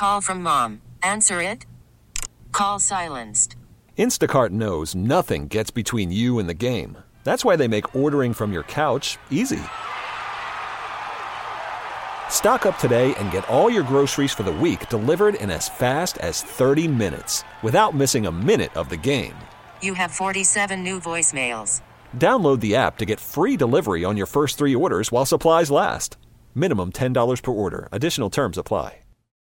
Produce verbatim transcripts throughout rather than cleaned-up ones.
Call from mom. Answer it. Call silenced. Instacart knows nothing gets between you and the game. That's why they make ordering from your couch easy. Stock up today and get all your groceries for the week delivered in as fast as thirty minutes without missing a minute of the game. You have forty-seven new voicemails. Download the app to get free delivery on your first three orders while supplies last. Minimum ten dollars per order. Additional terms apply.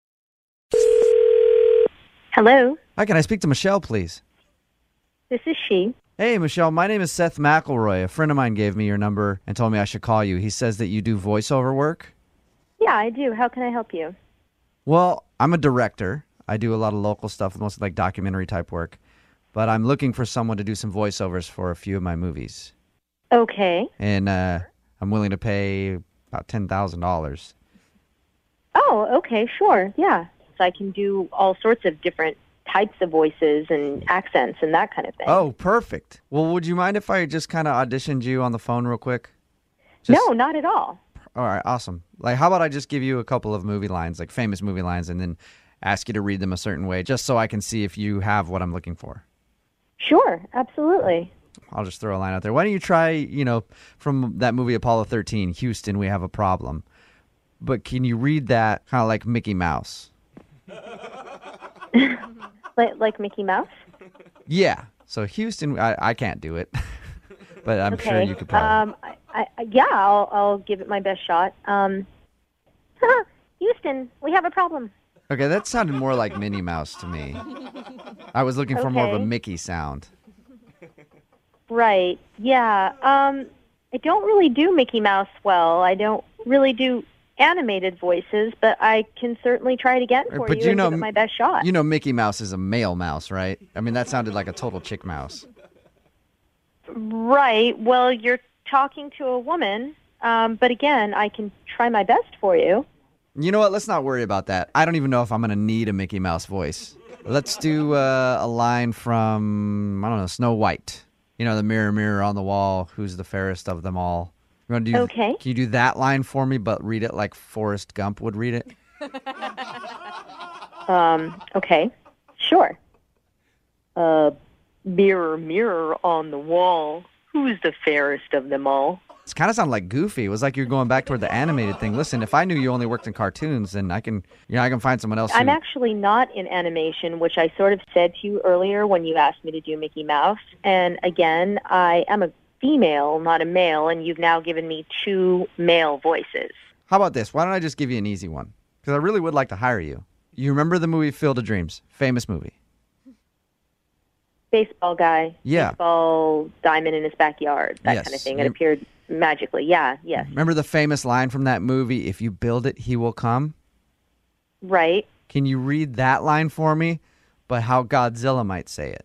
Hello, Hi, can I speak to Michelle, please? this is she. Hey, Michelle, my name is Seth McElroy. A friend of mine gave me your number and told me I should call you. He says that you do voiceover work. Yeah, I do. How can I help you? Well, I'm a director. I do a lot of local stuff, mostly like documentary type work. But I'm looking for someone to do some voiceovers for a few of my movies. Okay. And uh, I'm willing to pay about ten thousand dollars. Oh, okay, sure. Yeah. So I can do all sorts of different types of voices and accents and that kind of thing. Oh, perfect. Well, would you mind if I just kind of auditioned you on the phone real quick? Just... No, not at all. All right, awesome. Like, how about I just give you a couple of movie lines, like famous movie lines, and then ask you to read them a certain way, just so I can see if you have what I'm looking for. Sure, absolutely. I'll just throw a line out there. Why don't you try, you know, from that movie Apollo thirteen, Houston, we have a problem. But can you read that kind of like Mickey Mouse? like, like Mickey Mouse? Yeah. So Houston, I, I can't do it, but I'm okay. sure you could probably. Um, I, I, yeah, I'll, I'll give it my best shot. Um, Houston, we have a problem. Okay, that sounded more like Minnie Mouse to me. I was looking for more of a Okay. Mickey sound. Right. Yeah. Um, I don't really do Mickey Mouse well. I don't really do animated voices, but I can certainly try it again for But you, you and know, give it my best shot. You know Mickey Mouse is a male mouse, right? I mean, that sounded like a total chick mouse. Right. Well, you're talking to a woman, um, but again, I can try my best for you. You know what? Let's not worry about that. I don't even know if I'm going to need a Mickey Mouse voice. Let's do uh, a line from, I don't know, Snow White. You know, the mirror, mirror on the wall, who's the fairest of them all. You want to do? Okay. Can you do that line for me, but read it like Forrest Gump would read it? Um, okay. Sure. Uh, mirror, mirror on the wall, who's the fairest of them all? It's kind of sounded like Goofy. It was like you're going back toward the animated thing. Listen, if I knew you only worked in cartoons, then I can, you know, I can find someone else. I'm who... actually not in animation, which I sort of said to you earlier when you asked me to do Mickey Mouse. And again, I am a female, not a male, and you've now given me two male voices. How about this? Why don't I just give you an easy one? Because I really would like to hire you. You remember the movie Field of Dreams? Famous movie. Baseball guy. Yeah. Baseball diamond in his backyard, that Yes. kind of thing. It You- appeared magically. Yeah, yes. Remember the famous line from that movie, if you build it, he will come? Right. Can you read that line for me, but how Godzilla might say it?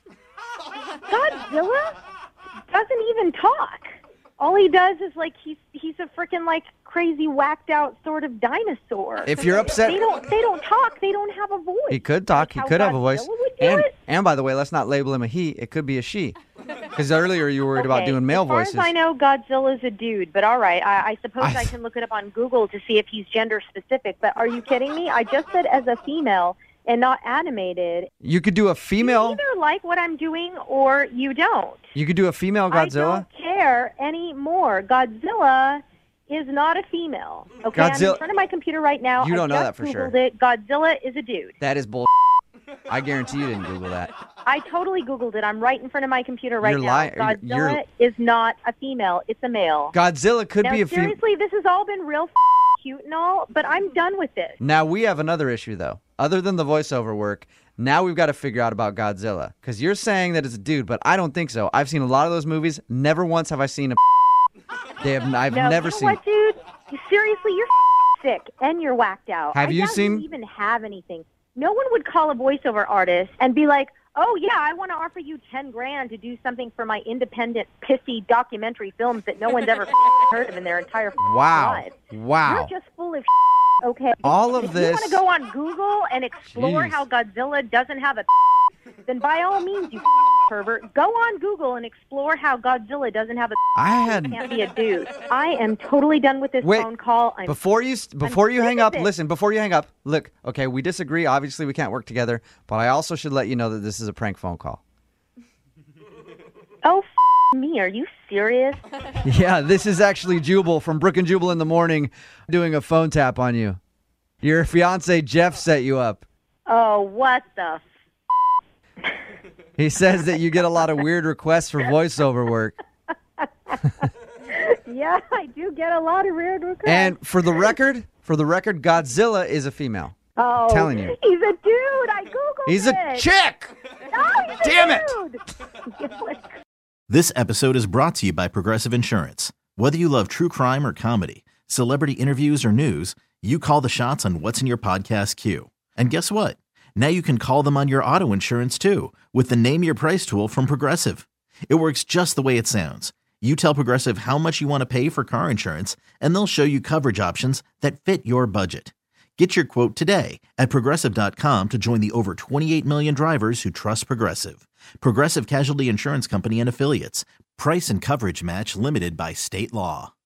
Godzilla doesn't even talk. All he does is like he's he's a freaking like crazy whacked out sort of dinosaur. If you're upset, They don't they don't talk. They don't have a voice. he could talk. Like He how could have a voice. Godzilla would do And it? and by the way, let's not label him a he. It could be a she. Because earlier you were worried about Okay, doing male as far voices. As I know, Godzilla's a dude, but all right. I, I suppose I- I can look it up on Google to see if he's gender specific. But are you kidding me? I just said as a female and not animated. You could do a You female. either like what I'm doing or you don't. You could do a female I Godzilla. don't care anymore. Godzilla is not a female. Okay, I'm Godzilla- in front of my computer right now. You don't I know just that for sure. Googled it. Godzilla is a dude. That is bull. I guarantee you didn't Google that. I totally Googled it. I'm right in front of my computer right You're now. lying. Godzilla You're- is not a female. It's a male. Godzilla could now, be a female. seriously, this has all been real f- cute and all, but I'm done with this. Now we have another issue though. Other than the voiceover work, now we've got to figure out about Godzilla. Because you're saying that it's a dude, but I don't think so. I've seen a lot of those movies. Never once have I seen a. They have. I've No, never you know seen. what, dude? Seriously, you're f- sick and you're whacked out. Have I you doubt seen- even have anything. No one would call a voiceover artist and be like, "Oh yeah, I want to offer you ten grand to do something for my independent, pissy documentary films that no one's ever f- heard of in their entire f- Wow. lives." Wow. You're just full of shit, okay? All of if this- you want to go on Google and explore Jeez. how Godzilla doesn't have a then by all means you pervert. Go on Google and explore how Godzilla doesn't have a I had can't be a dude. I am totally done with this Wait, phone call. I'm before you before you sick hang of up. it. Listen, before you hang up, look. Okay, we disagree. Obviously, we can't work together. But I also should let you know that this is a prank phone call. Oh, f- me. Are you serious? Yeah, this is actually Jubal from Brook and Jubal in the Morning doing a phone tap on you. Your fiance Jeff set you up. Oh, what the f- He says that you get a lot of weird requests for voiceover work. Yeah, I do get a lot of weird requests. And for the record, for the record, Godzilla is a female. oh, telling you. He's a dude. I Googled He's it. a chick! No, he's a Damn it. dude. This episode is brought to you by Progressive Insurance. Whether you love true crime or comedy, celebrity interviews or news, you call the shots on what's in your podcast queue. And guess what? Now you can call them on your auto insurance too with the Name Your Price tool from Progressive. It works just the way it sounds. You tell Progressive how much you want to pay for car insurance, and they'll show you coverage options that fit your budget. Get your quote today at Progressive dot com to join the over twenty-eight million drivers who trust Progressive. Progressive Casualty Insurance Company and Affiliates. Price and coverage match limited by state law.